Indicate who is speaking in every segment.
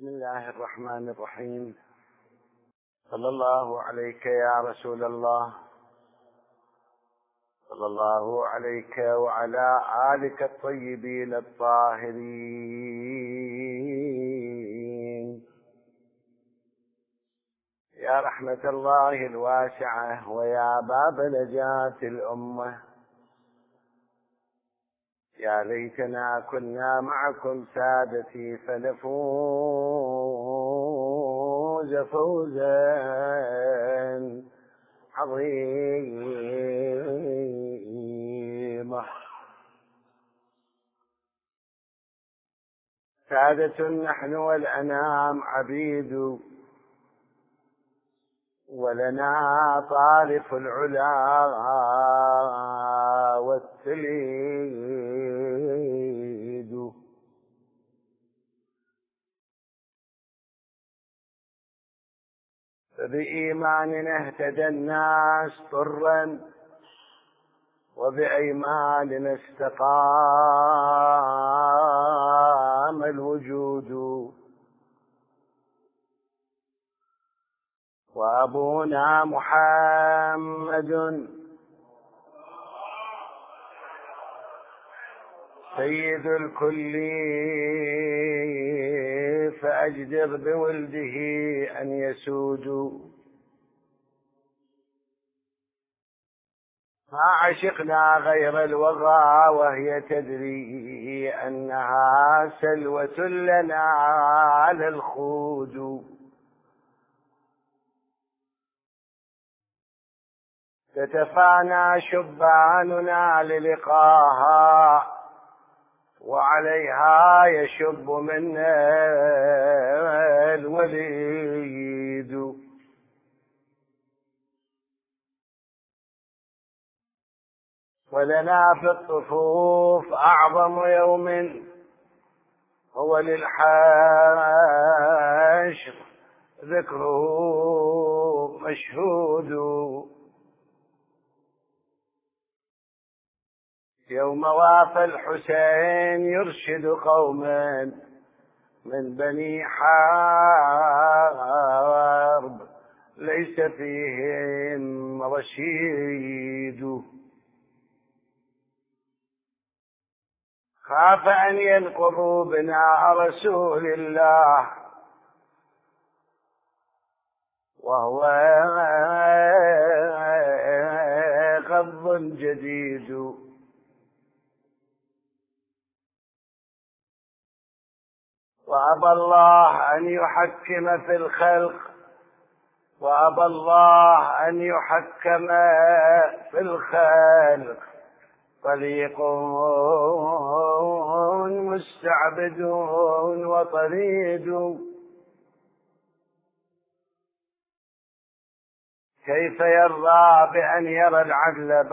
Speaker 1: بسم الله الرحمن الرحيم. صلى الله عليك يا رسول الله، صلى الله عليك وعلى آلك الطيبين الطاهرين، يا رحمة الله الواسعة ويا باب نجاة الأمة. يا ليتنا كنا معكم سادتي فنفوز فوزا عظيما. سادة نحن والأنام عبيد، ولنا طارف العلا والتليد. فبإيماننا اهتدى الناس طرا، وبأيماننا استقام الوجود. وأبونا محمد سيد الكل، فأجدر بولده أن يسودوا. ما عشقنا غير الوغى وهي تدري أنها سلوة لنا على الخود. تتفانى شباننا للقاها، وعليها يشب منا الوليد. ولنا في الطفوف أعظم يوم هو للحشر ذكره مشهود. يوم وافى الحسين يرشد قوما من بني حرب ليس فيهم رشيد. خاف أن ينقضوا بناء رسول الله وهو غض جديد. وأبى الله أن يحكم في الخلق، وأبى الله أن يحكم في الخلق طليق مستعبد وطريد. كيف يرضى بأن يرى العدل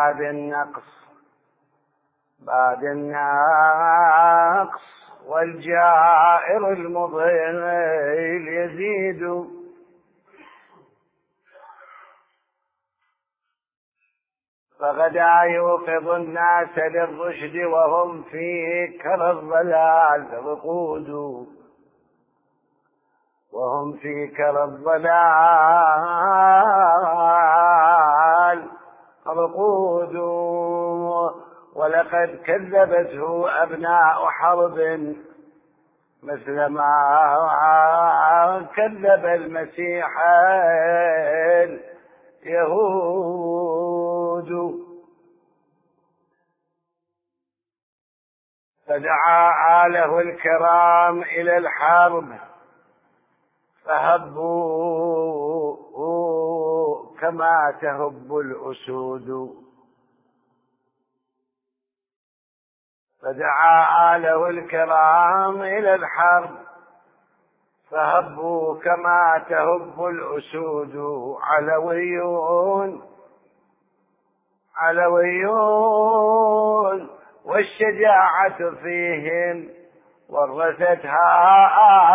Speaker 1: بعد النقص والجائر المضل يزيد. فغدا يوقظ الناس للرشد وهم في كر الضلال رقود، وهم في كر الضلال رقود. ولقد كذبته أبناء حرب مثل ما كذب المسيح اليهود. فدعا آله الكرام إلى الحرب فهبوا كما تهب الأسود. فدعا آله الكرام إلى الحرب فهبوا كما تهب الأسود. علويون والشجاعة فيهم ورثتها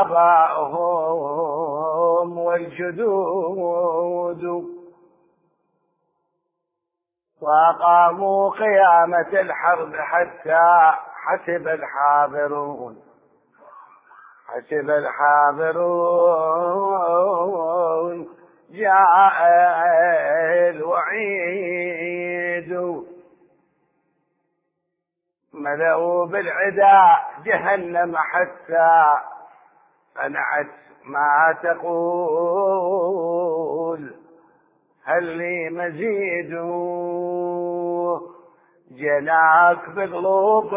Speaker 1: آباؤهم والجدود. وأقاموا قيامة الحرب حتى حسب الحاضرون حسب الحاضرون جاء الوعيد ملأوا بالعدا جهنم حتى قنعت ما تقول هل لي مزيد جناك بقلوب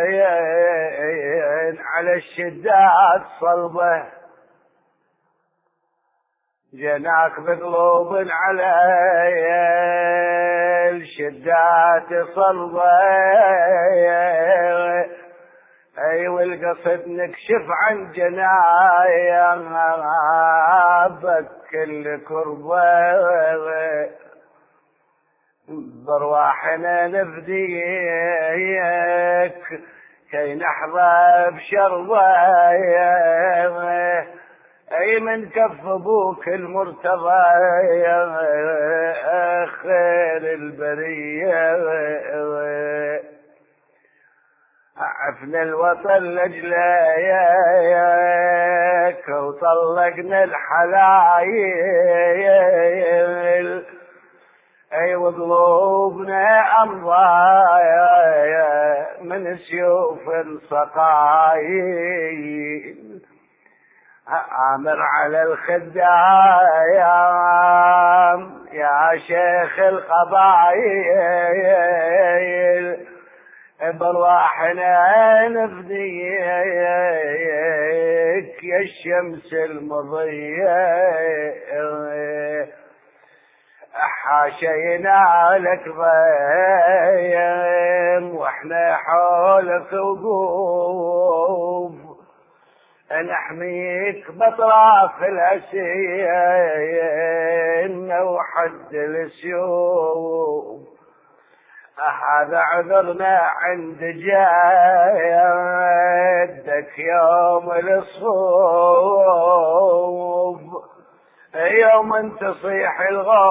Speaker 1: على الشدات صلبه جناك بقلوب على الشدات صلبه اي والقصد نكشف عن جنابك كل كربه برواحنا نفديك كي نحظى بشربه اي من كف ابوك المرتضى خير البريه عفنا الوطن لجليك وطلقنا الحلايل اي وقلوبنا امضايا من سيوف الصقايل امر على الخدايم يا شيخ القبايل برواحنا نفديك يا الشمس المضية حاشينا لك ضيم واحنا حولك وقوف نحميك بطراف الأسين وحد السيوف هذا عذرنا عند جدك يوم الصوف يوم تصيح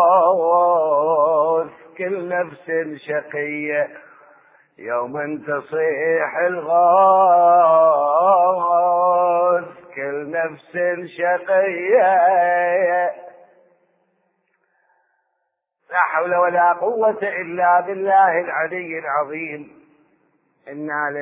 Speaker 1: الغوث كل نفس شقية يوم تصيح الغوث كل نفس شقية لا حول ولا قوة إلا بالله العلي العظيم إنا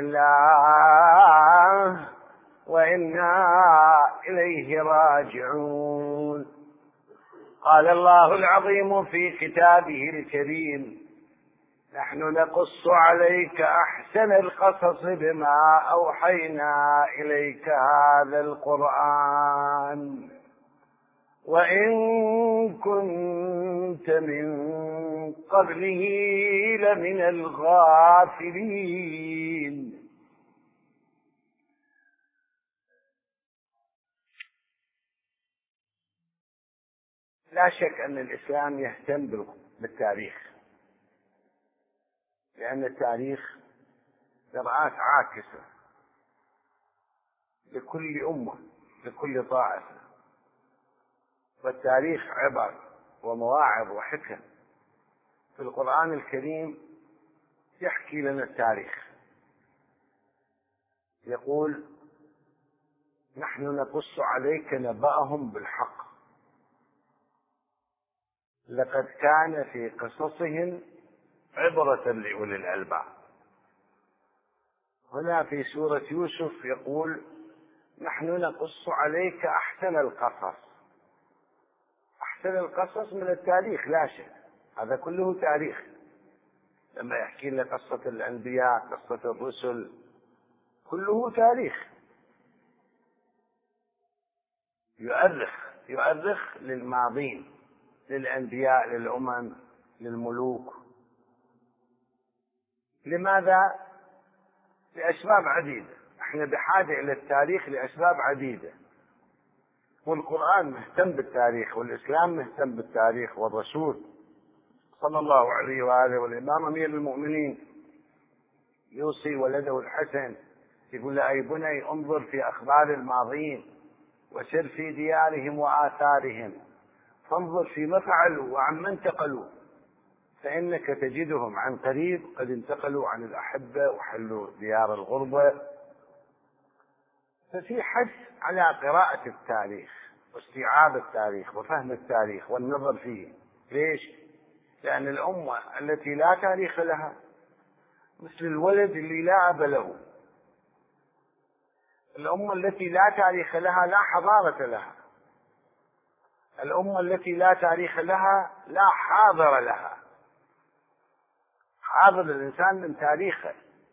Speaker 1: لله وإنا إليه راجعون. قال الله العظيم في كتابه الكريم نحن نقص عليك أحسن القصص بما أوحينا إليك هذا القرآن وإن كنت من قبله لمن الغافلين. لا شك أن الإسلام يهتم بالتاريخ لأن التاريخ مرآة عاكسة لكل أمة لكل طائفة والتاريخ عبر ومواعظ وحكم. في القرآن الكريم يحكي لنا التاريخ يقول نحن نقص عليك نبأهم بالحق لقد كان في قصصهم عبرة لأولي الألباب. هنا في سورة يوسف يقول نحن نقص عليك أحسن القصص. أحسن القصص من التاريخ لا شك هذا كله تاريخ لما يحكي لنا قصة الأنبياء قصة الرسل كله تاريخ يؤرخ للماضين للأنبياء للأمم للملوك. لماذا؟ لأسباب عديدة. احنا بحاجة إلى التاريخ لأسباب عديدة والقرآن مهتم بالتاريخ والإسلام مهتم بالتاريخ والرسول صلى الله عليه وآله والإمام أمير المؤمنين يوصي ولده الحسن يقول له أي بني انظر في أخبار الماضين وسر في ديارهم وآثارهم فانظر فيما فعلوا وعمن انتقلوا فإنك تجدهم عن قريب قد انتقلوا عن الأحبة وحلوا ديار الغربة. ففي حث على قراءة التاريخ واستيعاب التاريخ وفهم التاريخ والنظر فيه. ليش؟ لأن الأمة التي لا تاريخ لها مثل الولد اللي لا أب له. الأمة التي لا تاريخ لها لا حضارة لها. الأمة التي لا تاريخ لها لا حاضر لها. حاضر الإنسان من تاريخه،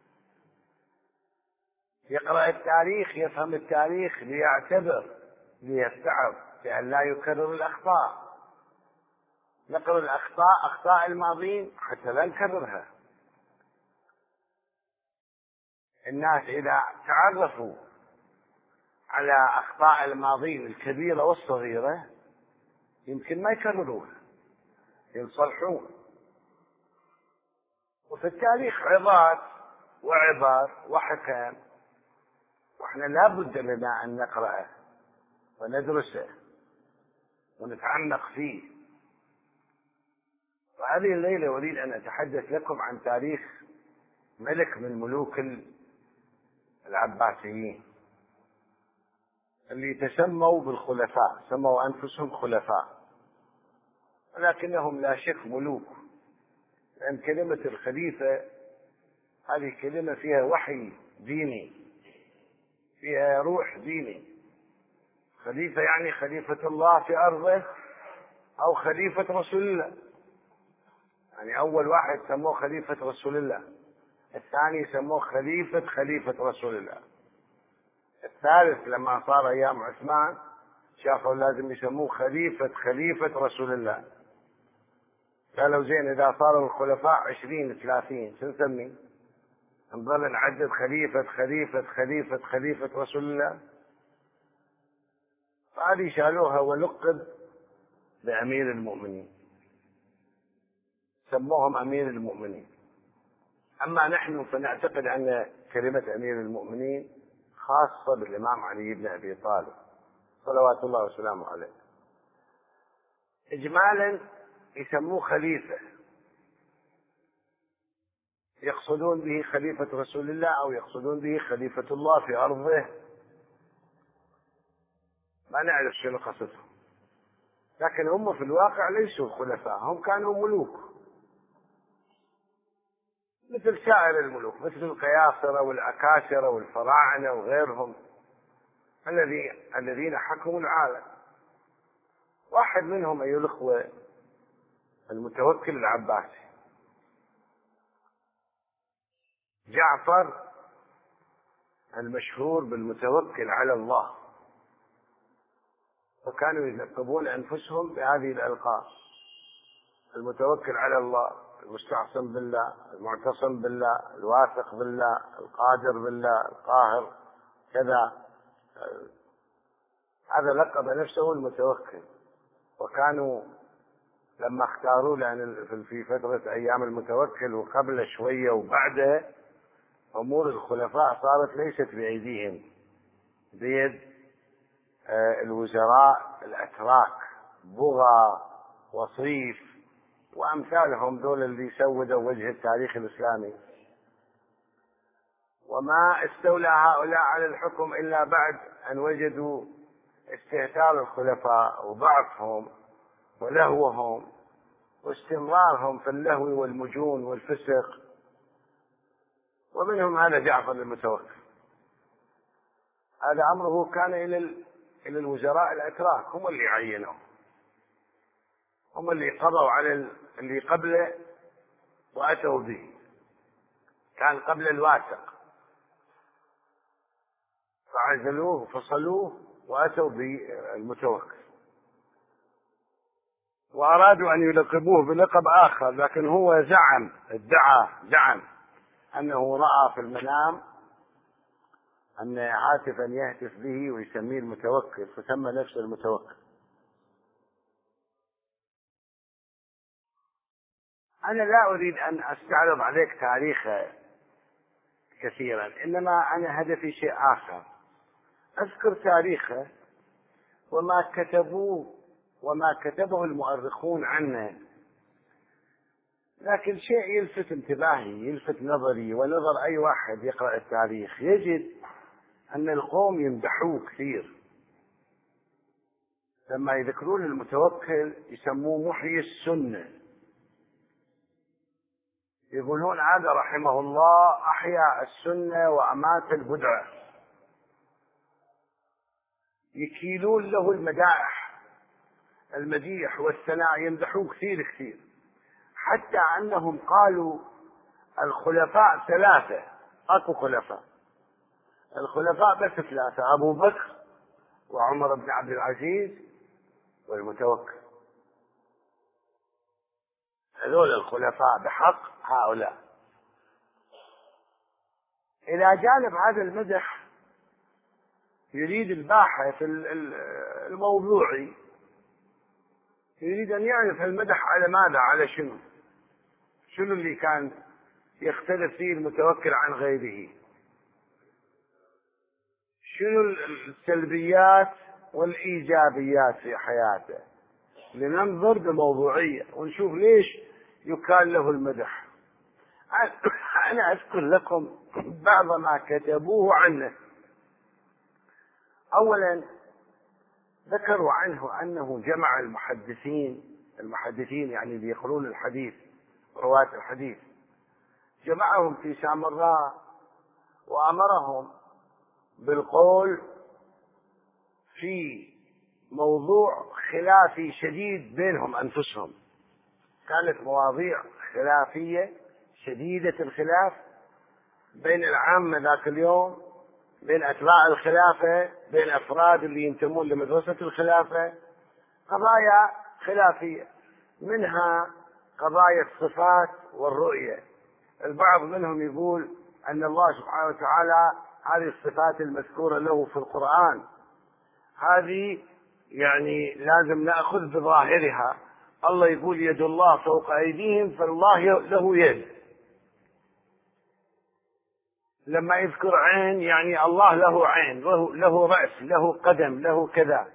Speaker 1: يقرأ التاريخ، يفهم التاريخ، ليعتبر، ليتعظ، لأن لا يكرر الأخطاء. نقرأ الأخطاء، أخطاء الماضين، حتى لا نكررها. الناس إذا تعرفوا على أخطاء الماضين الكبيرة والصغيرة يمكن ما يكرروها، يصلحون. وفي التاريخ عظات وعبر وحكم، واحنا لا بد لنا أن نقرأه وندرسه ونتعمق فيه. وهذه الليلة أريد أن أتحدث لكم عن تاريخ ملك من ملوك العباسيين اللي تسموا بالخلفاء، سموا أنفسهم خلفاء، ولكنهم لا شك ملوك، لأن كلمة الخليفة هذه كلمة فيها وحي ديني، فيها روح ديني. خليفة يعني خليفة الله في أرضه أو خليفة رسول الله. يعني أول واحد سموه خليفة رسول الله، الثاني سموه خليفة رسول الله، الثالث لما صار أيام عثمان شافوا لازم يسموه خليفة رسول الله. قالوا زين إذا صاروا الخلفاء 20 30 شو نسميه؟ نظل نعدد خليفة رسول الله. فهذه شالوها ولقب بأمير المؤمنين، سموهم أمير المؤمنين. أما نحن فنعتقد أن كلمة أمير المؤمنين خاصة بالإمام علي بن أبي طالب صلوات الله وسلامه عليه. إجمالا يسموه خليفة، يقصدون به خليفة رسول الله أو يقصدون به خليفة الله في أرضه، ما نعرف شنو قصدهم. لكن هم في الواقع ليسوا خلفاء، هم كانوا ملوك مثل سائر الملوك، مثل القياصرة والأكاسرة والفراعنة وغيرهم الذين حكموا العالم. واحد منهم أيها الأخوة المتوكل العباسي، جعفر المشهور بالمتوكل على الله، وكانوا يلقبون أنفسهم بهذه الألقاب: المتوكل على الله، المستعصم بالله، المعتصم بالله، الواثق بالله، القادر بالله، القاهر، كذا. هذا لقب نفسه المتوكل. وكانوا لما اختاروا، لأن في فترة أيام المتوكل وقبل شوية وبعده أمور الخلفاء صارت ليست بأيديهم، بيد الوزراء الأتراك، بغى وصيف وأمثالهم، دول اللي سودوا وجه التاريخ الإسلامي. وما استولى هؤلاء على الحكم إلا بعد أن وجدوا استهتار الخلفاء وضعفهم ولهوهم واستمرارهم في اللهو والمجون والفسق. ومنهم هذا جعفر المتوكل. هذا أمره كان إلى الوزراء الأتراك، هم اللي عينوا، هم اللي قضوا على اللي قبله وأتوا به. كان قبل الواثق فعزلوه وفصلوه وأتوا بالمتوكل، وأرادوا أن يلقبوه بلقب آخر، لكن هو زعم أنه رأى في المنام أن هاتفا يهتف به ويسميه المتوكل، فسمى نفسه المتوكل. أنا لا أريد أن أستعرض عليك تاريخه كثيرا، إنما أنا هدفي شيء آخر: أذكر تاريخه وما كتبه المؤرخون عنه. لكن شيء يلفت انتباهي، يلفت نظري ونظر أي واحد يقرأ التاريخ، يجد أن القوم يمدحوه كثير لما يذكرون المتوكل يسموه محيي السنة، يقولون هذا رحمه الله أحيا السنة وأمات البدعة، يكيلون له المديح والثناء، يمدحوه كثير كثير، حتى أنهم قالوا الخلفاء ثلاثة، أكو خلفاء، الخلفاء بس ثلاثة، أبو بكر وعمر بن عبد العزيز والمتوكل، هذول الخلفاء بحق هؤلاء. إلى جانب هذا المدح يريد الباحث الموضوعي يريد أن يعرف المدح على ماذا، على شنو اللي كان يختلف فيه المتوكل عن غيره، شنو السلبيات والإيجابيات في حياته، لننظر بموضوعية ونشوف ليش يكال له المدح. أنا أذكر لكم بعض ما كتبوه عنه. أولا ذكروا عنه أنه جمع المحدثين يعني اللي يقرون الحديث، رواة الحديث، جمعهم في سامراء وأمرهم بالقول في موضوع خلافي شديد بينهم أنفسهم، كانت مواضيع خلافية شديدة الخلاف بين العامة ذاك اليوم، بين أتباع الخلافة، بين أفراد اللي ينتمون لمدرسة الخلافة، قضايا خلافية، منها قضايا الصفات والرؤية. البعض منهم يقول أن الله سبحانه وتعالى هذه الصفات المذكورة له في القرآن هذه يعني لازم نأخذ بظاهرها، الله يقول يد الله فوق أيديهم، فالله له يد. لما يذكر عين يعني الله له عين، له رأس، له قدم، له كذا.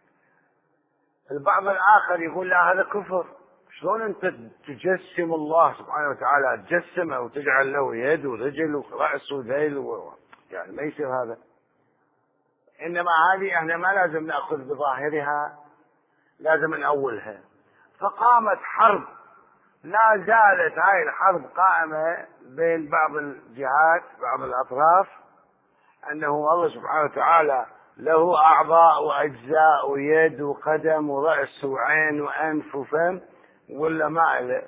Speaker 1: البعض الآخر يقول لا هذا كفر، شلون أنت تجسم الله سبحانه وتعالى، تجسمه وتجعل له يد ورجل ورأس وذيل يعني ما يصير هذا. إنما هذه احنا ما لازم نأخذ بظاهرها، لازم نأولها. فقامت حرب، لا زالت هاي الحرب قائمة بين بعض الجهات، بعض الأطراف، أنه الله سبحانه وتعالى له أعضاء وأجزاء ويد وقدم ورأس وعين وأنف وفم، ولا ما له.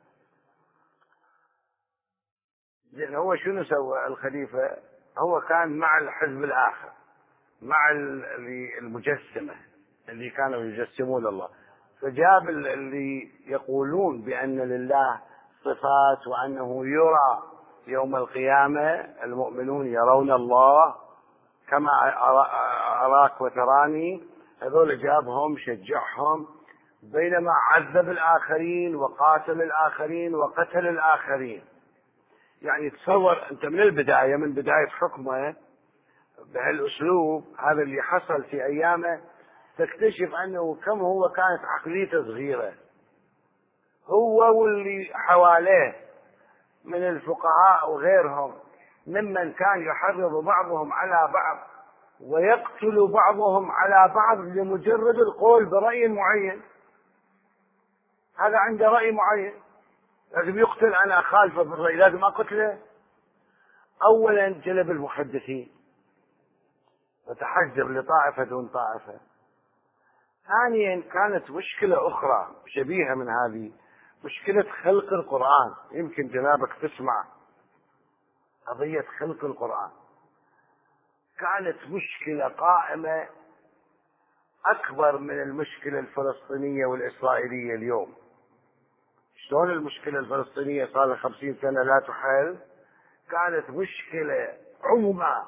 Speaker 1: زين هو شنو سوى الخليفة؟ هو كان مع الحزب الآخر، مع المجسمة اللي كانوا يجسمون الله، فجاب اللي يقولون بأن لله صفات وأنه يرى يوم القيامة، المؤمنون يرون الله كما أراك وتراني، هذول جابهم شجعهم، بينما عذب الآخرين وقاتل الآخرين وقتل الآخرين. يعني تصور أنت من البداية، من بداية حكمه بهالأسلوب هذا اللي حصل في أيامه، تكتشف أنه كم هو كانت عقليته صغيرة، هو واللي حواليه من الفقهاء وغيرهم، ممن كان يحرض بعضهم على بعض ويقتل بعضهم على بعض لمجرد القول برأي معين. هذا عنده رأي معين لازم يقتل، أنا أخالفه بالرأي لازم أقتله. أولا جلب المحدثين وتحجب لطائفة دون طائفة. ثانيا كانت مشكلة أخرى شبيهة من هذه، مشكلة خلق القرآن. يمكن جنابك تسمع قضية خلق القرآن، كانت مشكلة قائمة أكبر من المشكلة الفلسطينية والإسرائيلية اليوم. شلون المشكلة الفلسطينية صار لها 50 سنة لا تحل، كانت مشكلة عظمى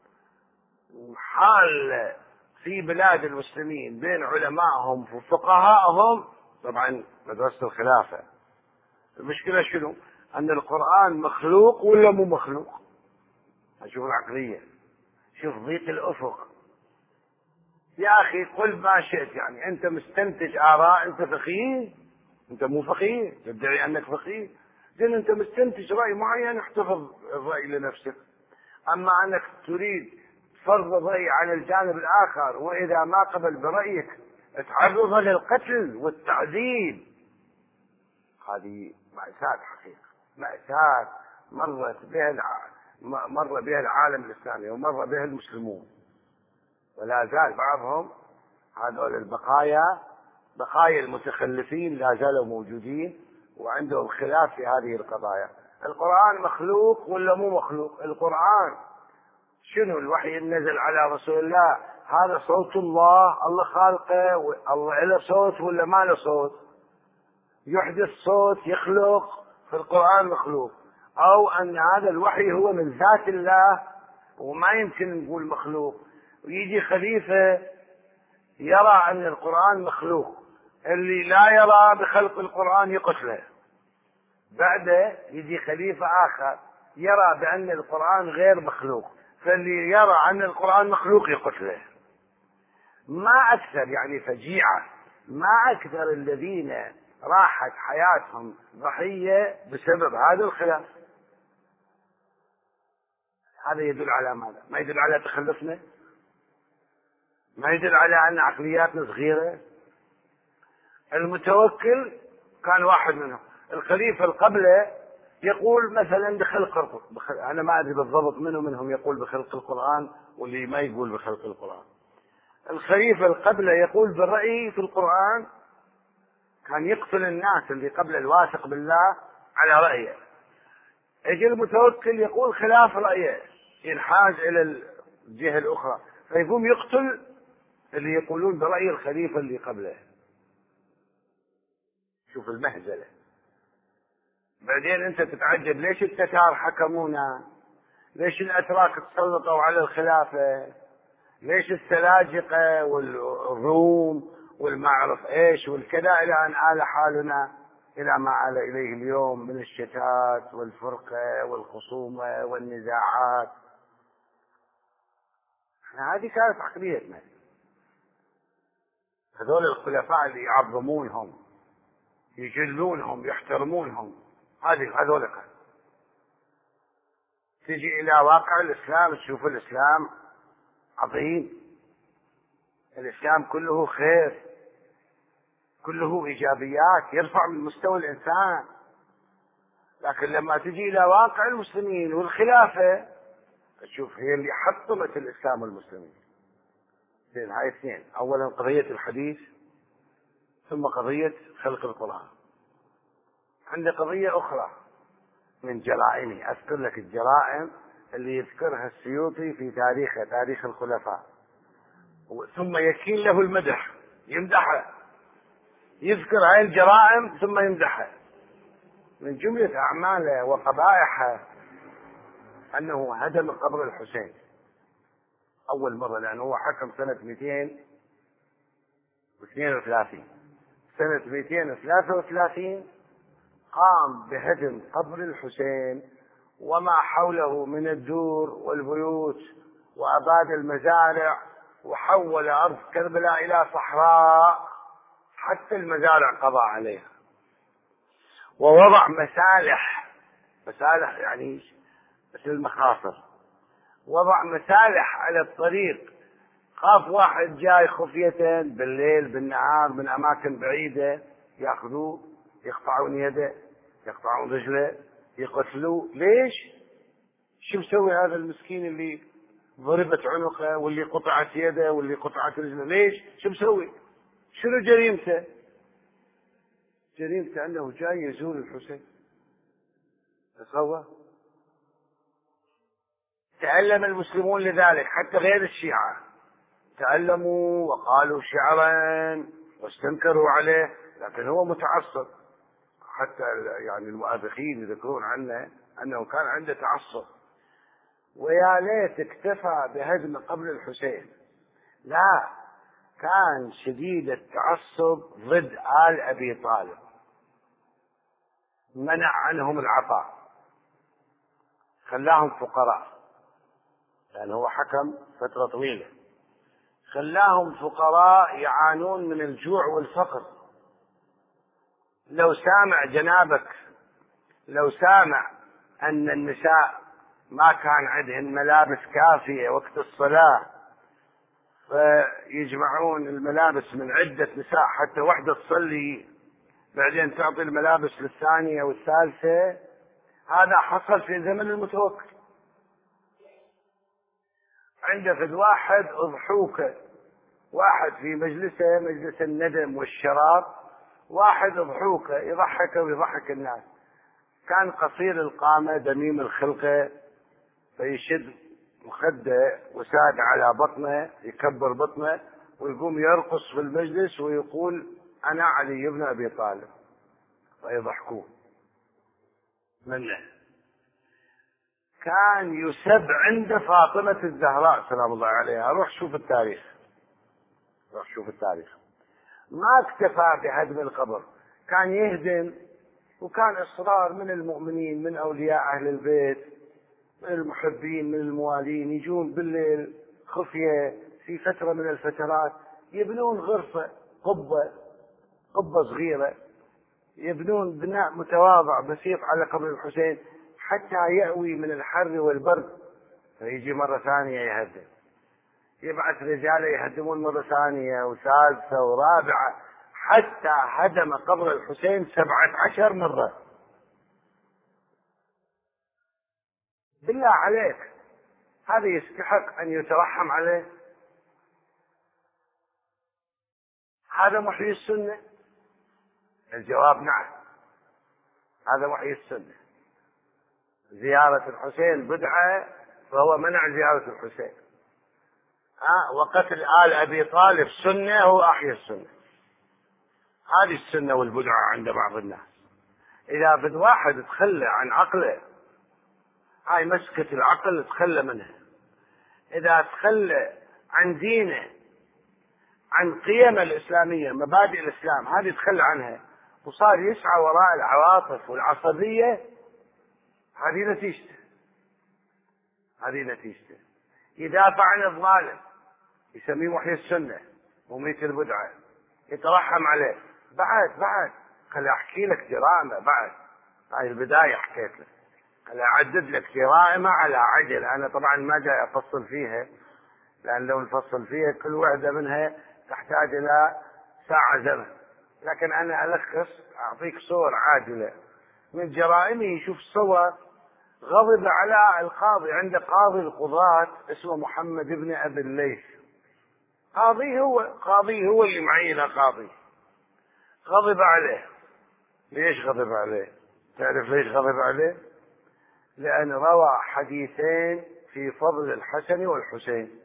Speaker 1: وحالة في بلاد المسلمين بين علمائهم وفقهائهم، طبعا مدرسة الخلافة. المشكلة شنو؟ أن القرآن مخلوق ولا مو مخلوق؟ شوف العقلية، شوف ضيق الأفق. يا أخي قل ما شئت، يعني أنت مستنتج آراء، أنت فقيه؟ أنت مو فقيه، تدعي أنك فقيه، لأن أنت مستنتج رأي معين، احتفظ الرأي لنفسك. أما أنك تريد فرض الرأي على الجانب الآخر، وإذا ما قبل برأيك تعرض للقتل والتعذيب. هذه مأساة حقيقة، مأساة مر بها العالم الإسلامي ومر بها المسلمون، ولا زال بعضهم هذول بقايا المتخلفين لا زالوا موجودين وعندهم خلاف في هذه القضايا. القرآن مخلوق ولا مو مخلوق؟ القرآن شنو الوحي نزل على رسول الله؟ هذا صوت الله خالقه، الله له صوت ولا ما له صوت؟ يحدث صوت، يخلق. في القرآن مخلوق، أو أن هذا الوحي هو من ذات الله وما يمكن نقول مخلوق. ويجي خليفة يرى أن القرآن مخلوق، اللي لا يرى بخلق القرآن يقتله. بعده يجي خليفة آخر يرى بأن القرآن غير مخلوق، فاللي يرى أن القرآن مخلوق يقتله. ما أكثر يعني فجيعة، ما أكثر الذين راحت حياتهم ضحية بسبب هذا الخلاف. هذا يدل على ماذا؟ ما يدل على تخلفنا؟ ما يدل على أن عقلياتنا صغيرة؟ المتوكل كان واحد منهم. الخليفة القبله يقول مثلا بخلق أنا ما أدري بالضبط منهم يقول بخلق القرآن واللي ما يقول بخلق القرآن. الخليفة القبله يقول بالرأي في القرآن، كان يقتل الناس اللي قبل الواثق بالله على رأيه. يجي المتوكل يقول خلاف رأيه، ينحاز إلى الجهة الأخرى، فيقوم يقتل اللي يقولون برأي الخليفة اللي قبله. شوف المهزلة. بعدين أنت تتعجب ليش التتار حكمونا؟ ليش الأتراك تسلطوا على الخلافة؟ ليش السلاجقة والروم والمعرف ايش والكذا الى ان آل حالنا الى ما آل اليه اليوم من الشتات والفرقة والخصومة والنزاعات؟ هذه كانت عقليتنا. هذول الخلفاء اللي يعظمونهم يجلونهم يحترمونهم، هذول كان. تجي الى واقع الاسلام تشوف الاسلام عظيم، الإسلام كله خير، كله إيجابيات، يرفع من مستوى الإنسان. لكن لما تجي إلى واقع المسلمين والخلافة تشوف هي اللي حطمت الإسلام والمسلمين. زين، هاي اثنين: أولا قضية الحديث، ثم قضية خلق القرآن. عندي قضية أخرى من جرائمه، أذكر لك الجرائم اللي يذكرها السيوطي في تاريخه، تاريخ الخلفاء، ثم يكين له المدح، يمدحه، يذكر هاي الجرائم ثم يمدحه. من جملة أعماله وقبائحه أنه هدم قبر الحسين أول مرة، لأنه هو حكم سنة 232. سنة 233 قام بهدم قبر الحسين وما حوله من الدور والبيوت، وأباد المزارع، وحول أرض كربلاء إلى صحراء، حتى المزارع قضى عليها، ووضع مسالح يعني مثل المخاصر، وضع مسالح على الطريق. خاف واحد جاي خفية بالليل بالنهار من أماكن بعيدة يأخذوه، يقطعون يده، يقطعون رجله، يقتلوه. ليش؟ شو مسوي هذا المسكين اللي ضربت عنقه واللي قطعت يده واللي قطعت رجله؟ ليش؟ شو مسوي؟ شنو جريمته؟ جريمته أنه جاي يزور الحسين. تصور. تألم المسلمون لذلك، حتى غير الشيعة تألموا وقالوا شعرا واستنكروا عليه، لكن هو متعصب. حتى يعني المؤرخين يذكرون عنه أنه كان عنده تعصب. ويا ليت اكتفى بهدم قبر الحسين، لا، كان شديد التعصب ضد آل أبي طالب، منع عنهم العطاء، خلاهم فقراء، لأنه هو حكم فترة طويلة، خلاهم فقراء يعانون من الجوع والفقر. لو سامع جنابك، لو سامع أن النساء ما كان عندهن ملابس كافية وقت الصلاة، فيجمعون الملابس من عدة نساء حتى واحدة تصلي بعدين تعطي الملابس للثانية والثالثة. هذا حصل في زمن المتوكل. عنده في واحد أضحوكة، واحد في مجلسه مجلس الندم والشراب، واحد أضحوكة يضحك ويضحك الناس. كان قصير القامة دميم الخلقة، فيشد مخده وساد على بطنه، يكبر بطنه ويقوم يرقص في المجلس ويقول أنا علي بن أبي طالب، فيضحكون منه. كان يسب عند فاطمة الزهراء سلام الله عليها. روح شوف التاريخ، روح شوف التاريخ. ما اكتفى بهدم القبر، كان يهدم، وكان إصرار من المؤمنين من أولياء أهل البيت من المحبين من الموالين، يجون بالليل خفية في فترة من الفترات يبنون غرفة قبة صغيرة، يبنون بناء متواضع بسيط على قبر الحسين حتى يأوي من الحر والبرد، فيجي مرة ثانية يهدم، يبعث رجاله يهدمون مرة ثانية وثالثة ورابعة، حتى هدم قبر الحسين 17 مرة. بالله عليك هذا يستحق أن يترحم عليه؟ هذا محيي السنة؟ الجواب نعم، هذا محيي السنة. زيارة الحسين بدعة، فهو منع زيارة الحسين. وقتل آل أبي طالب سنة، هو أحيا السنة. هذه السنة والبدعة عند بعض الناس. إذا بد واحد تخلى عن عقله، هاي مسكة العقل تخلى منها. إذا تخلى عن دينه، عن قيم الإسلامية مبادئ الإسلام، هذه تخلى عنها وصار يسعى وراء العواطف والعصبية، هذه نتيجته. هذه نتيجته. يدافع عن الظالم يسميه محيي السنة مميت البدعة، يترحم عليه. بعد خلي أحكي لك جرائمه. بعد هاي البداية حكيت لك، خلي أعدد لك جرائمه على عجل. أنا طبعا ما جاي أفصل فيها، لأن لو نفصل فيها كل واحدة منها تحتاج إلى ساعة زمن، لكن أنا ألخص أعطيك صور عاجلة من جرائمه. يشوف صور غضب على القاضي، عند قاضي القضاة اسمه محمد بن أبي الليث، قاضي هو اللي معينه قاضي. غضب عليه. ليش غضب عليه؟ تعرف ليش غضب عليه؟ لأن روى حديثين في فضل الحسن والحسين.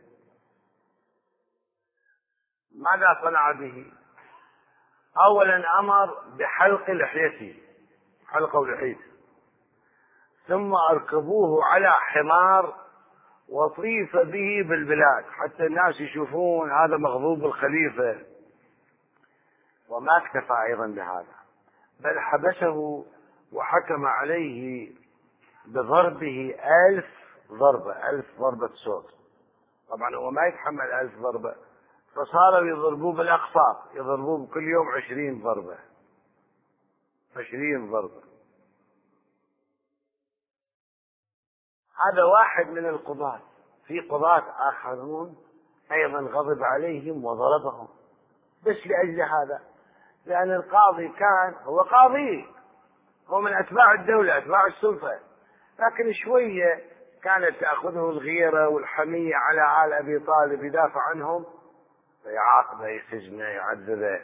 Speaker 1: ماذا صنع به؟ أولا أمر بحلق لحيته، حلقه لحيته، ثم أركبوه على حمار وطيف به بالبلاد حتى الناس يشوفون هذا مغضوب الخليفة. وما اكتفى أيضا بهذا، بل حبسه وحكم عليه بضربه 1000 ضربة، 1000 ضربة صوت. طبعا هو ما يتحمل 1000 ضربة، فصاروا يضربوه بالأقساط، يضربوه كل يوم 20 ضربة، 20 ضربة. هذا واحد من القضاة. في قضاة آخرون أيضا غضب عليهم وضربهم، بس لأجل هذا، لأن القاضي كان هو قاضي، هو من أتباع الدولة، أتباع السلطة، لكن شوية كانت تأخذه الغيرة والحمية على آل أبي طالب، يدافع عنهم فيعاقبه، يسجنه، يعذبه.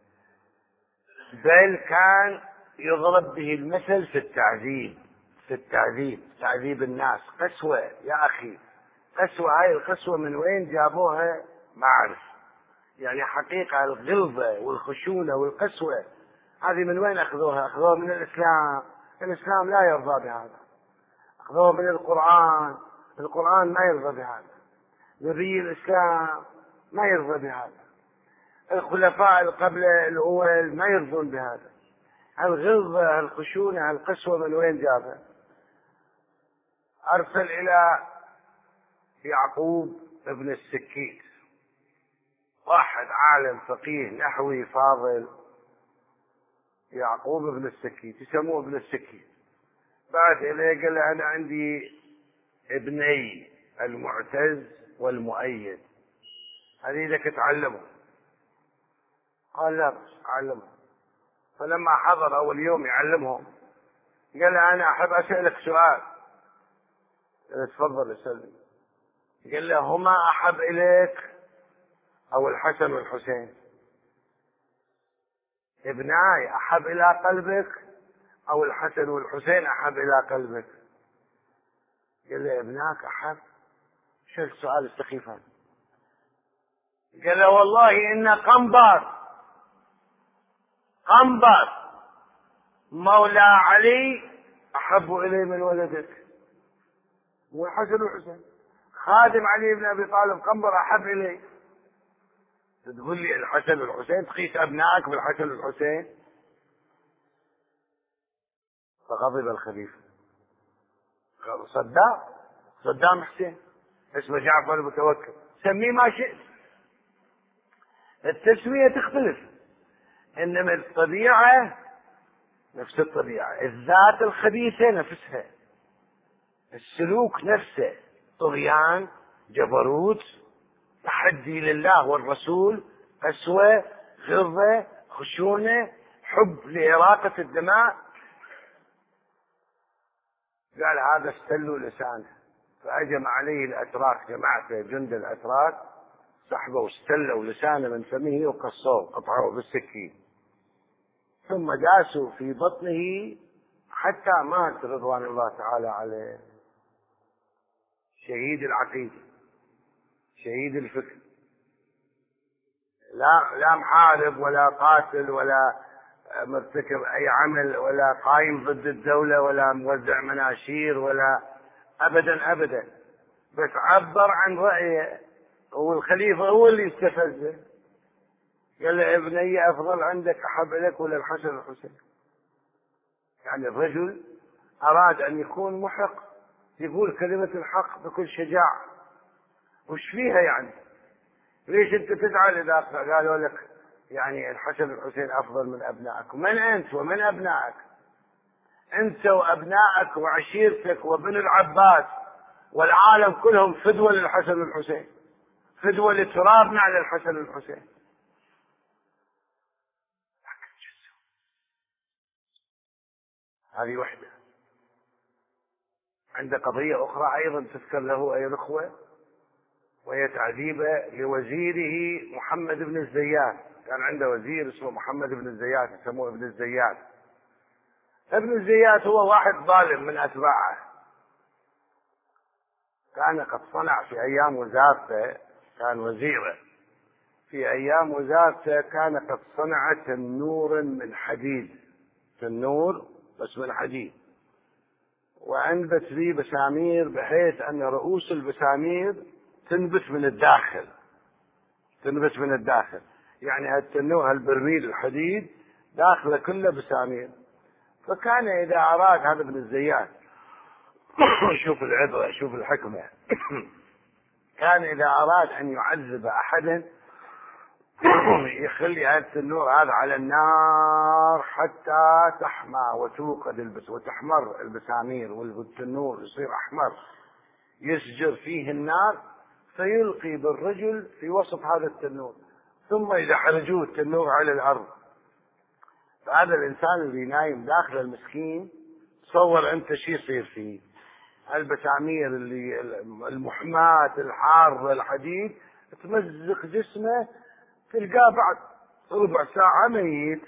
Speaker 1: بل كان يضرب به المثل في التعذيب، تعذيب الناس. قسوة يا أخي، قسوة. هاي القسوة من وين جابوها ما أعرف، يعني حقيقة الغلظة والخشونة والقسوة هذه من وين أخذوها؟ أخذوها من الإسلام. الإسلام لا يرضى بهذا. أخذوها من القرآن ما يرضى بهذا. نبي الإسلام ما يرضى بهذا. الخلفاء قبل الأول ما يرضون بهذا. الغلظة، الخشونة، القسوة من وين جابها؟ أرسل إلى يعقوب ابن السكيت، واحد عالم فقيه نحوي فاضل، يعقوب ابن السكيت، يسموه ابن السكيت. بعد إليه قال له أنا عندي ابني المعتز والمؤيد، أريدك تعلمه. قال لا بس أعلمه. فلما حضر أول يوم يعلمهم قال له أنا أحب أسألك سؤال. قال تفضل اسألني. قال له هما أحب إليك أو الحسن والحسين؟ ابناي أحب إلى قلبك أو الحسن والحسين أحب إلى قلبك؟ قال له ابناك أحب. شو السؤال السخيف هذا؟ قال له والله إن قنبر مولى علي أحب إلي من ولدك. والحسن والحسين خادم علي بن أبي طالب قنبر أحب إلي. تقول لي الحسن والحسين تقيس أبنائك بالحسن والحسين؟ فغضب الخليفة. صدام حسين اسمه جعفر المتوكل، سميه ما شئت، التسمية تختلف، إنما الطبيعة نفس الطبيعة، الذات الخبيثة نفسها، السلوك نفسه، طغيان، جبروت، تحدي لله والرسول، قسوة، غلظة، خشونة، حب لإراقة الدماء. قال هذا استلوا لسانه، فأجم عليه الأتراك، جماعة جند الأتراك سحبوا واستلوا لسانه من فمه وقصوه، قطعوه بالسكين، ثم داسوا في بطنه حتى مات رضوان الله تعالى عليه. شهيد العقيدة، شهيد الفكر، لا محارب ولا قاتل ولا مرتكب أي عمل ولا قايم ضد الدولة ولا موزع مناشير ولا أبدا، بس عبر عن رأيه، والخليفة هو اللي استفزه. قال له ابني أفضل عندك أحب لك ولا الحسن والحسين؟ يعني الرجل أراد أن يكون محق، يقول كلمة الحق بكل شجاعة. وش فيها يعني؟ ليش أنت تزعل إذا قالوا لك يعني الحسن والحسين أفضل من أبنائك؟ من أنت ومن أبنائك؟ أنت وأبنائك وعشيرتك وابن العباس والعالم كلهم فدوة للحسن والحسين، فدوة لترابنا على الحسن والحسين. هذه وحدة. عند قضية أخرى أيضا تذكر له أي الأخوة، وهي تعذيبه لوزيره محمد بن الزيات. كان عنده وزير اسمه محمد بن الزيات، يسموه ابن الزيات. ابن الزيات هو واحد ظالم من أتباعه، كان قد صنع في أيام وزارته، كان وزيره في أيام وزارته، كان قد صنع تنور من حديد، تنور بس من حديد، وأنبت لي بسامير بحيث أن رؤوس البسامير تنبت من الداخل، يعني هالتنور هالبرميل الحديد داخله كله بسامير. فكان إذا أراد هذا ابن الزيات شوف العبرة، شوف الحكمة كان إذا أراد أن يعذب أحدا يخلي هذا التنور هذا على النار حتى تحمى وتوقد وتحمر البسامير، والتنور يصير أحمر، يسجر فيه النار، فيلقي بالرجل في وسط هذا التنور، ثم إذا حرجوه التنور على الأرض. فهذا الإنسان اللي نايم داخل المسكين، تصور أنت شي يصير فيه، البسامير اللي المحماة الحارة الحديد تمزق جسمه، تلقاه بعد ربع ساعة ميت.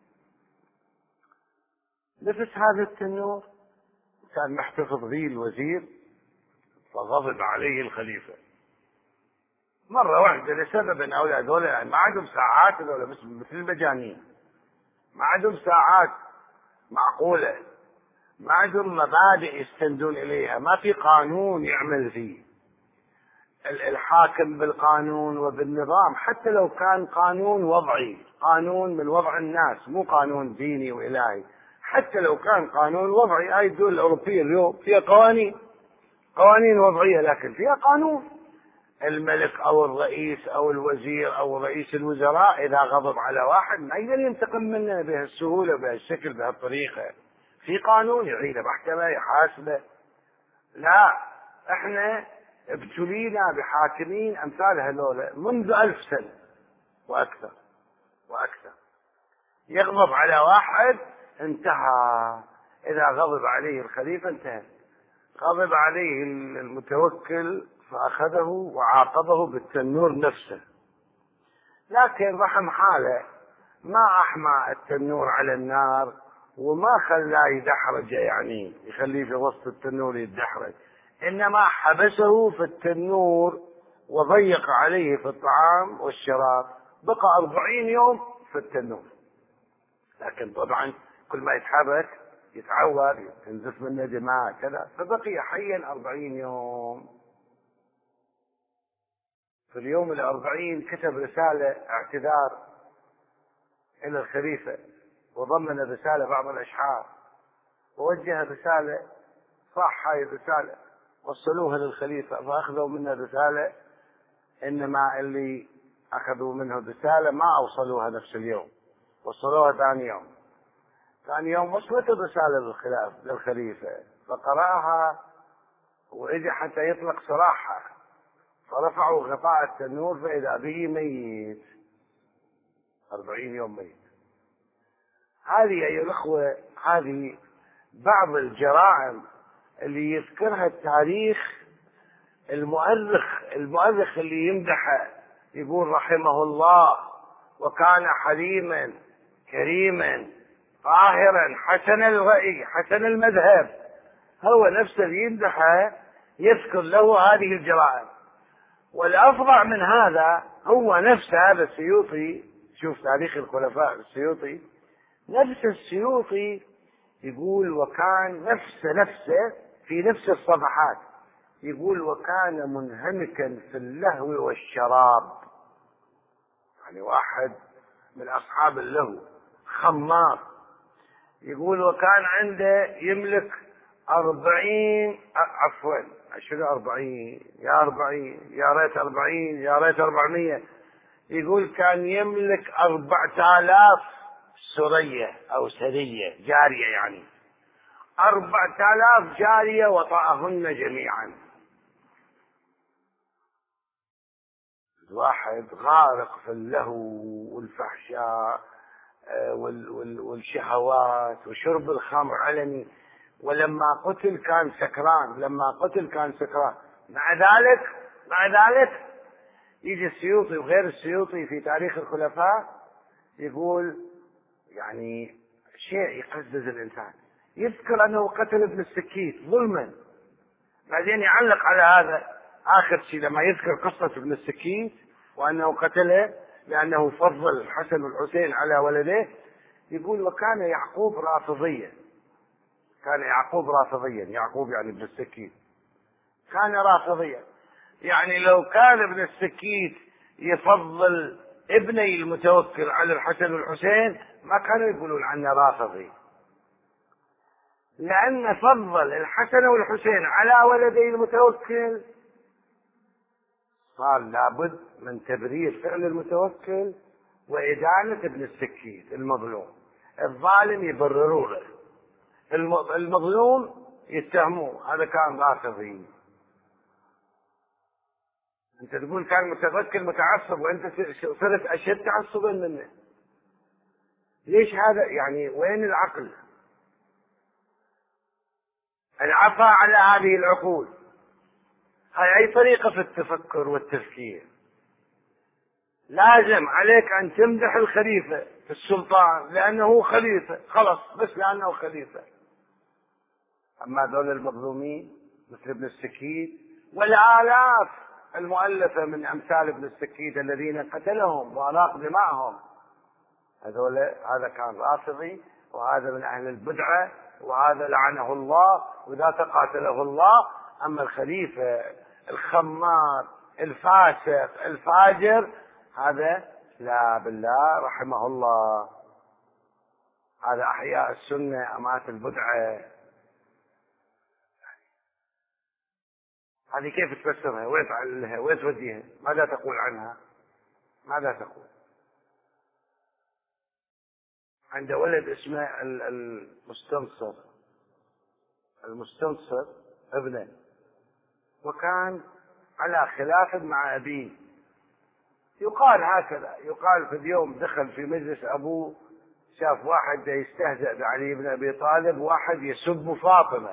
Speaker 1: نفس هذا التنور كان محتفظ به الوزير، فغضب عليه الخليفة مرة واحدة لسبب أن أولاد هذول ما عندهم ساعات، هذول مثل المجانين، ما عندهم ساعات معقولة، ما عندهم مبادئ يستندون إليها، ما في قانون يعمل فيه. الحاكم بالقانون وبالنظام، حتى لو كان قانون وضعي، قانون من وضع الناس، مو قانون ديني وإلهي، حتى لو كان قانون وضعي. هاي الدول الأوروبية اليوم فيها قوانين وضعية، لكن فيها قانون. الملك أو الرئيس أو الوزير أو رئيس الوزراء إذا غضب على واحد ما يقدر ينتقم منه بهالسهولة بهالشكل بهالطريقة، في قانون، يعيده محكمة، يحاسبه. لا، احنا ابتلينا بحاكمين أمثال هذول منذ 1000 سنة وأكثر وأكثر. يغضب على واحد انتهى، إذا غضب عليه الخليفة انتهى. غضب عليه المتوكل فأخذه وعاقبه بالتنور نفسه، لكن رحم حاله، ما أحمى التنور على النار وما خلاه يدحرج، يعني يخليه في وسط التنور يدحرج، إنما حبسه في التنور وضيق عليه في الطعام والشراب، بقى 40 يوم في التنور. لكن طبعا كل ما يتحرك يتعور، تنزف منه دماء كذا، فبقي حيا 40 يوم. في اليوم 40 كتب رسالة اعتذار إلى الخليفة، وضمن الرسالة بعض الأشعار، ووجه الرسالة، صح هاي الرسالة، وصلوها للخليفة، فأخذوا منه الرسالة، إنما اللي أخذوا منه الرسالة ما أوصلوها نفس اليوم، وصلوها ثاني يوم. ثاني يوم وصلت الرسالة للخليفة، فقرأها وإجى حتى يطلق سراحها، فرفعوا غطاء التنور فإذا به ميت، 40 يوم ميت. هذه أيها الأخوة، هذه بعض الجرائم اللي يذكرها التاريخ. المؤرخ اللي يمدحه يقول رحمه الله وكان حليما كريما طاهرا حسن الرأي حسن المذهب، هو نفسه اللي يمدحه يذكر له هذه الجرائم. والأفظع من هذا هو نفس هذا السيوطي، شوف تاريخ الخلفاء السيوطي، نفس السيوطي يقول وكان نفسه في نفس الصفحات يقول وكان منهمكا في اللهو والشراب، يعني واحد من أصحاب اللهو خمار. يقول وكان عنده يملك 40 شنو 40 يا 40 يا ريت 40 يا ريت 400. يقول كان يملك 4000 سرية أو سرية جارية، يعني 4000 جارية وطأهن جميعا. واحد غارق في اللهو والفحشاء والشهوات وشرب الخمر علني، ولما قتل كان سكران. مع ذلك يجي السيوطي وغير السيوطي في تاريخ الخلفاء يقول يعني شيء يقزز الإنسان، يذكر أنه قتل ابن السكيت ظلما، بعدين يعلق على هذا آخر شيء لما يذكر قصة ابن السكيت وأنه قتله لأنه فضل الحسن والحسين على ولديه، يقول وكان يعقوب رافضيا. يعقوب يعني ابن السكيت كان رافضيا، يعني لو كان ابن السكيت يفضل ابني المتوكل على الحسن والحسين ما كانوا يقولون عنه رافضي، لأن فضل الحسن والحسين على ولدي المتوكل صار لابد من تبرير فعل المتوكل وإدانة ابن السكيت المظلوم. الظالم يبرروا له، المظلوم يتهموه هذا كان رافضي. انت تقول كان متوكل متعصب وانت صرت اشد تعصبا منه، ليش هذا؟ يعني وين العقل؟ العفا على هذه العقول، هاي أي طريقة في التفكر والتفكير. لازم عليك أن تمدح الخليفة في السلطان لأنه خليفة، خلص بس لأنه خليفة. أما دول المظلومين مثل ابن السكيت والآلاف المؤلفة من أمثال ابن السكيت الذين قتلهم وأراق دماءهم، هذا كان رافضي، وهذا من أهل البدعة، وهذا لعنه الله وذاك قاتله الله. أما الخليفة الخمار الفاسق الفاجر هذا لا بالله رحمه الله، هذا أحياء السنة أمات البدعة. هذه كيف تفسرها؟ وين تعللها؟ وين توديها؟ ماذا تقول عنها؟ ماذا تقول؟ عنده ولد اسمه المستنصر ابنه، وكان على خلاف مع أبيه. يقال هكذا، يقال في اليوم دخل في مجلس أبوه شاف واحد يستهزأ بعلي بن أبي طالب، واحد يسب فاطمة،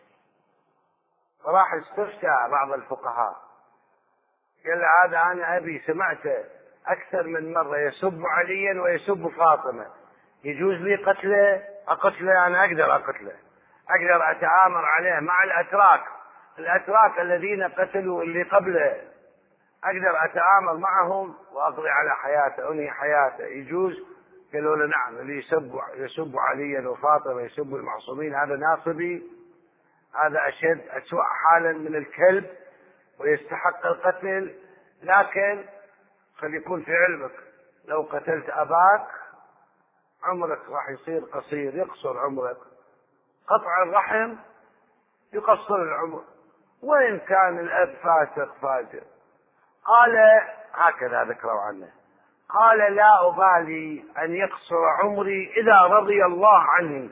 Speaker 1: فراح استفتى بعض الفقهاء قال هذا أنا أبي سمعته أكثر من مرة يسب عليا ويسب فاطمة، يجوز لي قتله؟ أقتله؟ أنا أقدر أقتله، أقدر أتآمر عليه مع الأتراك الذين قتلوا اللي قبله، أقدر أتآمر معهم وأقضي على حياته، أنهي حياته، يجوز؟ قالوا له نعم، اللي يسب عليا وفاطمة، يسب المعصومين، هذا ناصبي، هذا أسوأ حالا من الكلب ويستحق القتل. لكن خلي يكون في علمك لو قتلت أباك عمرك راح يصير قصير، يقصر عمرك، قطع الرحم يقصر العمر، وإن كان الأب فاسق فاجر. قال هكذا ذكروا عنه، قال لا أبالي أن يقصر عمري إذا رضي الله عني،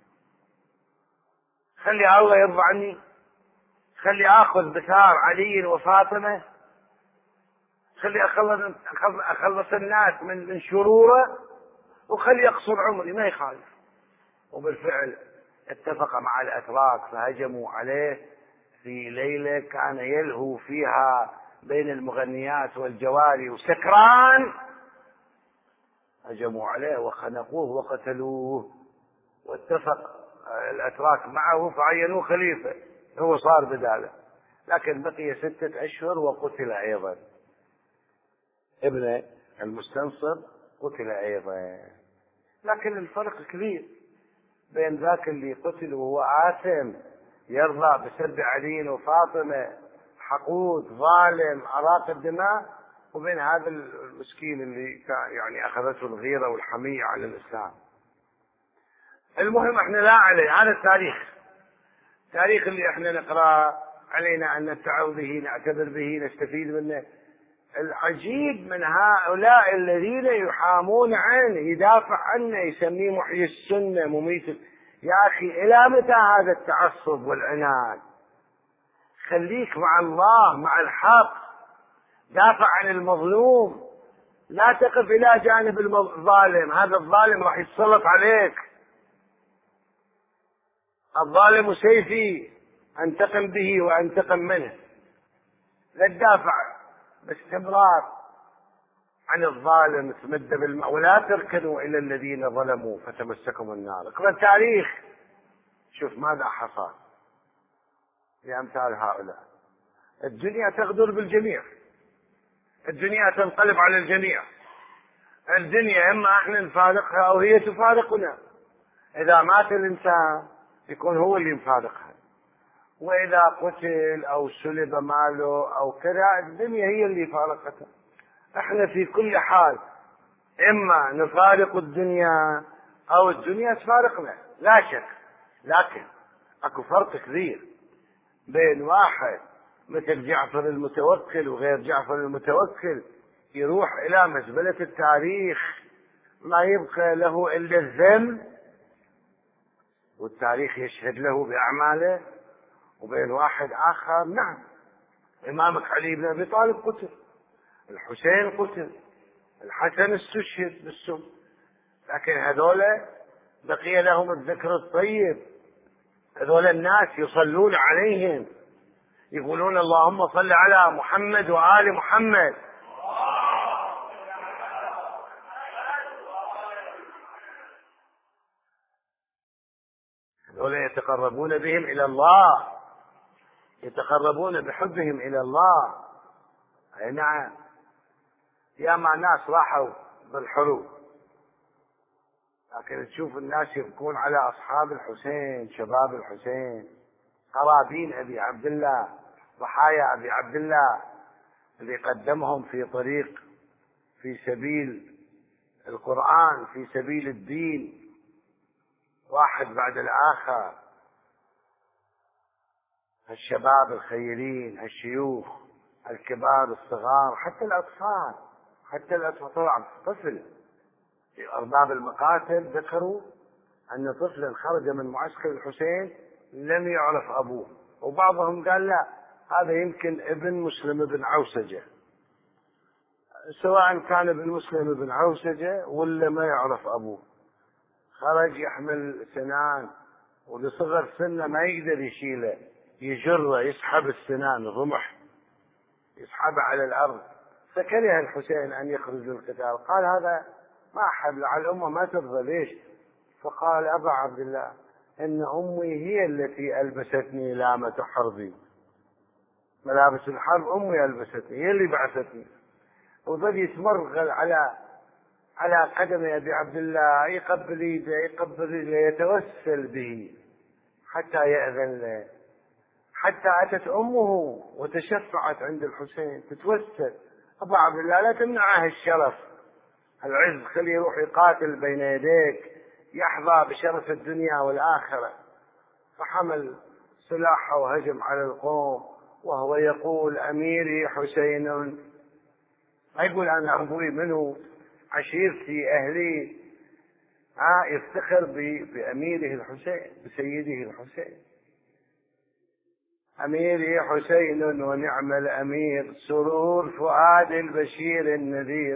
Speaker 1: خلي الله يرضى عني، خلي آخذ بثار علي وفاطمة، خلي أخلص الناس من شروره، وخلي يقصر عمري ما يخالف. وبالفعل اتفق مع الأتراك فهجموا عليه في ليلة كان يلهو فيها بين المغنيات والجواري وسكران، هجموا عليه وخنقوه وقتلوه، واتفق الأتراك معه فعينوه خليفة، هو صار بداله، لكن بقي 6 أشهر وقتل أيضا، ابن المستنصر قتل أيضا. لكن الفرق كبير بين ذاك اللي قتل وهو آثم يرضى بسب علي وفاطمة، حقود ظالم أراق الدماء، وبين هذا المسكين اللي يعني أخذته الغيرة والحمية على الإسلام. المهم احنا لا عليه، هذا التاريخ اللي احنا نقرأ، علينا أن نتعظ به، نعتبر به، نستفيد منه. العجيب من هؤلاء الذين يحامون عنه، يدافع عنه، يسميه محيي السنة، مميت. يا أخي إلى متى هذا التعصب والعناد؟ خليك مع الله، مع الحق، دافع عن المظلوم، لا تقف إلى جانب الظالم، هذا الظالم راح يتسلط عليك. الظالم سيفي أنتقم به وأنتقم منه، لا تدافع باستمرار عن الظالم، تمد ولا تركنوا إلى الذين ظلموا فتمسكم النار. اقرأ التاريخ شوف ماذا حصل لأمثال هؤلاء. الدنيا تغدر بالجميع، الدنيا تنقلب على الجميع، الدنيا إما احنا نفارقها أو هي تفارقنا. إذا مات الإنسان يكون هو اللي مفارقها، وإذا قتل أو سلب ماله أو كذا الدنيا هي اللي فارقته. احنا في كل حال إما نفارق الدنيا أو الدنيا تفارقنا، لا شك. لكن أكو فرق كبير بين واحد مثل جعفر المتوكل وغير جعفر المتوكل يروح إلى مزبلة التاريخ ما يبقى له إلا الذم والتاريخ يشهد له بأعماله، وبين واحد آخر نعم إمامك علي بن أبي طالب قتل، الحسين قتل، الحسن استشهد بالسم، لكن هذول بقي لهم الذكر الطيب، هذول الناس يصلون عليهم، يقولون اللهم صل على محمد وآل محمد. هذول يتقربون بهم إلى الله، يتقربون بحبهم إلى الله. أي نعم، يا مع ناس راحوا بالحروب، لكن تشوف الناس يبكون على أصحاب الحسين، شباب الحسين، قرابين أبي عبد الله، ضحايا أبي عبد الله اللي قدمهم في طريق، في سبيل القرآن، في سبيل الدين، واحد بعد الآخر. الشباب الخيرين، الشيوخ الكبار الصغار، حتى الأطفال طبعا طفل. أرباب المقاتل ذكروا أن طفلا خرج من معسكر الحسين لم يعرف أبوه، وبعضهم قال لا، هذا يمكن ابن مسلم بن عوسجة، سواء كان ابن مسلم بن عوسجة ولا ما يعرف أبوه، خرج يحمل سنان ولصغر سنه ما يقدر يشيله، يجره، يسحب السنان، الرمح يسحبه على الأرض، فكره الحسين أن يخرج للقتال. قال هذا ما أحب على الأمة ما ترضى، ليش؟ فقال أبا عبد الله إن أمي هي التي ألبستني لامة حربي، ملابس الحرب أمي ألبستني، هي اللي بعثتني. وظل يتمرغل على قدم أبي عبد الله، يقبل يده يقبل رجله، يتوسل به حتى يأذن له، حتى أتت أمه وتشفعت عند الحسين تتوسل: أبا عبد الله لا تمنعه الشرف، العز، خليه يروح يقاتل بين يديك، يحظى بشرف الدنيا والآخرة. فحمل سلاحه وهجم على القوم وهو يقول: أميري حسين. ما يقول أنا أبوي منه، عشيرتي، أهلي، يفتخر بأميره الحسين، بسيده الحسين. أميري حسين ونعم الأمير، سرور فؤاد البشير النذير،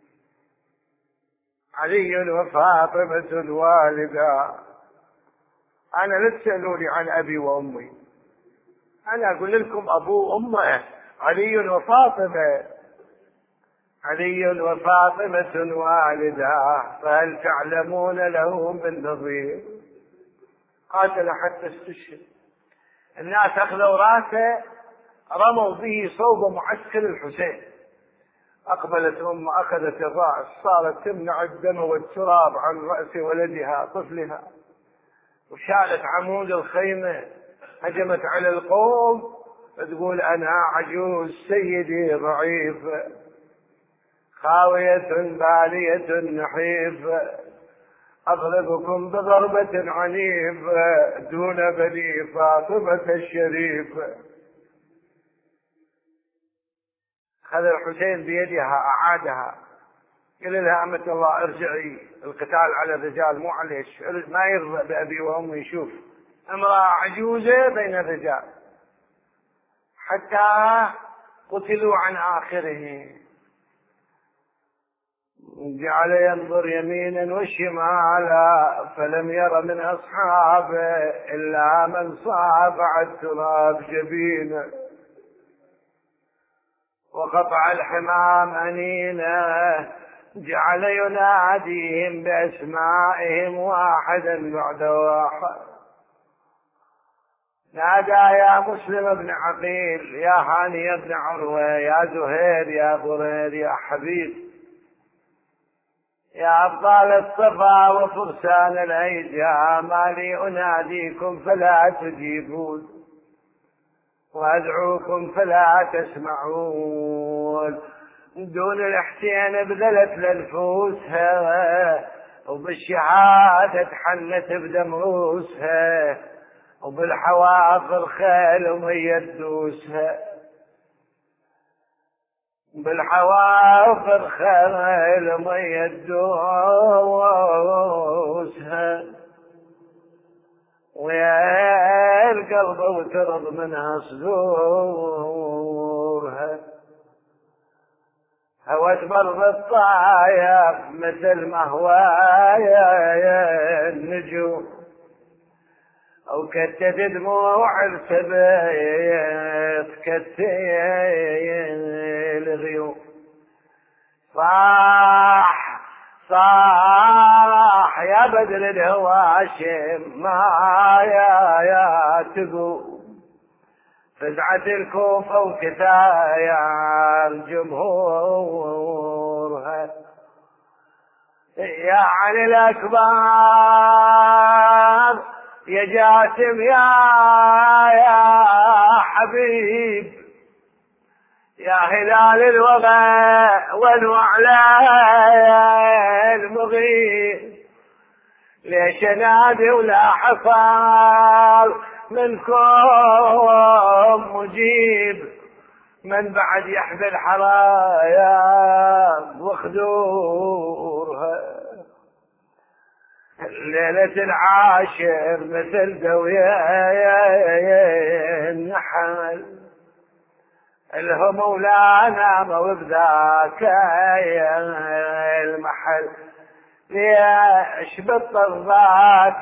Speaker 1: علي وفاطمة الوالدة. أنا لا تسألوني عن أبي وأمي، أنا أقول لكم أبو وأمه علي وفاطمة، علي وفاطمة والدة، فهل تعلمون له من نظير؟ قاتل حتى استشهد. الناس أخذوا راسه رموا به صوب معسكر الحسين. أقبلت أمه أخذت الرأس، صارت تمنع الدم والتراب عن رأس ولدها طفلها، وشالت عمود الخيمة، هجمت على القوم تقول: أنا عجوز سيدي ضعيف، خاوية بالية نحيف، أضربكم بضربة عنيفة دون بني فاطمة الشريف. خذ الحسين بيدها أعادها، قال لها: أمة الله ارجعي، القتال على الرجال مو عليش، ما يرضى بأبي وأمي يشوف امرأة عجوزة بين الرجال. حتى قتلوا عن آخره. جعل ينظر يمينا وشمالا فلم ير من أصحابه إلا من صافع التراب جبينا، وقطع الحمام أنينه، جعل يناديهم بأسمائهم واحدا بعد واحد. نادى: يا مسلم بن عقيل، يا هاني بن عروة، يا زهير، يا بريد، يا حبيب، يا أبطال الصفا وفرسان الأيجا، ما لي أناديكم فلا تجيبون، وأدعوكم فلا تسمعون. دون الحسين بذلت لنفوسها، وبالشهادة تحنت بدم روسها، وبالحوافر خيل ومية دوسها، بالحوافر خيل ومية دوسها، ويا القلب وترض منها صدورها. هوت بر الطايف مثل ما هوايا النجوم، وكتت دموع السبيط كتيل الغيوم. صاح صاح يا بدر الهواشم ما يا تقوم، فزعة الكوفة وكفايا جمهورها. يا علي الأكبر، يا جاسم، يا حبيب، يا هلال الوغى والوعلى المغيب، ليش نادي ولا حصل منكم مجيب، من بعد يحمل حرايا وخدورها. ليلة العاشر مثل دوية النحل، الهو مولانا مو بذاك المحل، ليش بالطربات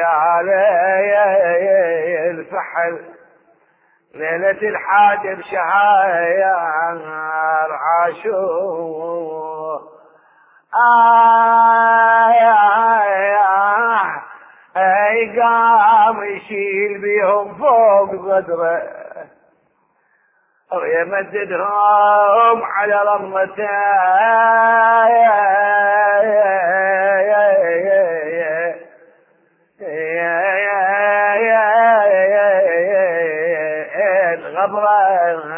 Speaker 1: عيالي الفحل، ليلة الحادي شهاير عاشور قام يشيل بيهم فوق صدره ويمددهم على رمته الغبرة،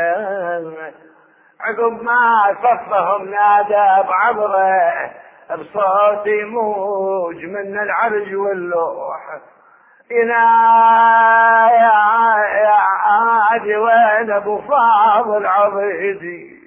Speaker 1: عقب ما صفهم نادى بعبره بصوت يموج من العرج واللوح، يا عادي وين ابو فاضل عبيدي.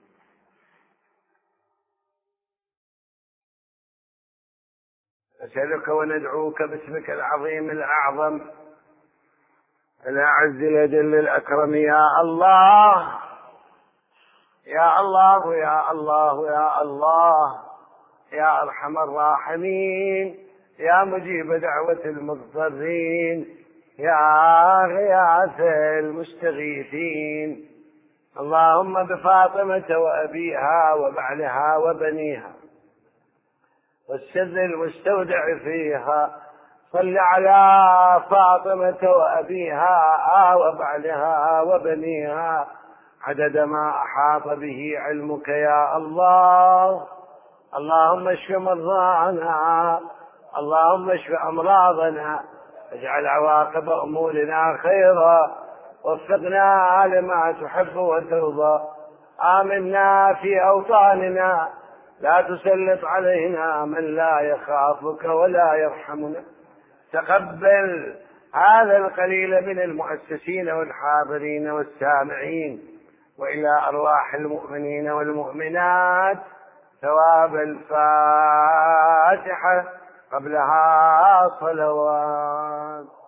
Speaker 1: نسألك وندعوك باسمك العظيم الأعظم الأعز الأجل الأكرم، يا الله يا الله يا الله يا الله يا أرحم الراحمين، يا مجيب دعوة المضطرين، يا غياث المستغيثين، اللهم بفاطمة وأبيها وبعلها وبنيها والسر المستودع فيها، صل على فاطمة وأبيها وبعلها وبنيها عدد ما أحاط به علمك يا الله. اللهم اشف مرضانا، اللهم اشف أمراضنا، اجعل عواقب أمورنا خيرا، وفقنا لما تحب وترضى، آمنا في أوطاننا، لا تسلط علينا من لا يخافك ولا يرحمنا. تقبل هذا القليل من المؤسسين والحاضرين والسامعين، وإلى أرواح المؤمنين والمؤمنات ثواب الفاتحة قبلها صلوات.